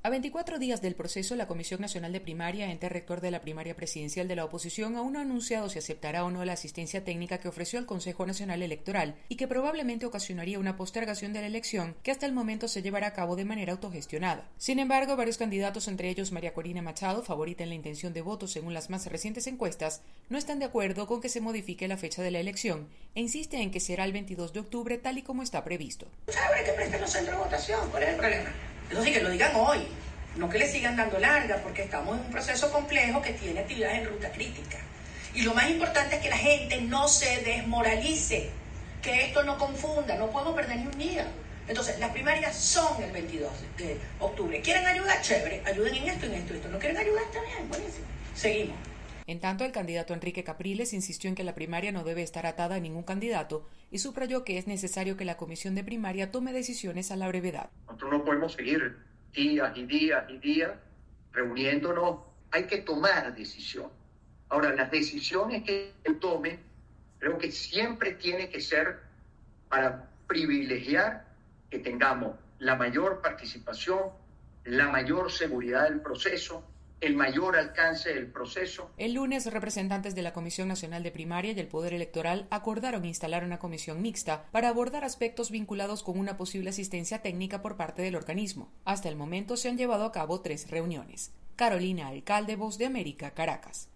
A 24 días del proceso, la Comisión Nacional de Primaria, ente rector de la primaria presidencial de la oposición, aún no ha anunciado si aceptará o no la asistencia técnica que ofreció el Consejo Nacional Electoral y que probablemente ocasionaría una postergación de la elección que hasta el momento se llevará a cabo de manera autogestionada. Sin embargo, varios candidatos, entre ellos María Corina Machado, favorita en la intención de voto según las más recientes encuestas, no están de acuerdo con que se modifique la fecha de la elección e insisten en que será el 22 de octubre tal y como está previsto. Sabe que presten los centros de votación, ¿cuál es el problema? Eso sí, que lo digan hoy, no que le sigan dando larga, porque estamos en un proceso complejo que tiene actividades en ruta crítica. Y lo más importante es que la gente no se desmoralice, que esto no confunda, no podemos perder ni un día. Entonces, las primarias son el 22 de octubre. ¿Quieren ayuda? Chévere, ayuden en esto, en esto, en esto. ¿No quieren ayuda? Está bien, buenísimo. Seguimos. En tanto, el candidato Enrique Capriles insistió en que la primaria no debe estar atada a ningún candidato y subrayó que es necesario que la comisión de primaria tome decisiones a la brevedad. Nosotros no podemos seguir días y días y días reuniéndonos. Hay que tomar decisión. Ahora, las decisiones que tome, creo que siempre tiene que ser para privilegiar que tengamos la mayor participación, la mayor seguridad del proceso, el mayor alcance del proceso. El lunes, representantes de la Comisión Nacional de Primaria y el Poder Electoral acordaron instalar una comisión mixta para abordar aspectos vinculados con una posible asistencia técnica por parte del organismo. Hasta el momento se han llevado a cabo 3 reuniones. Carolina Alcalde, Voz de América, Caracas.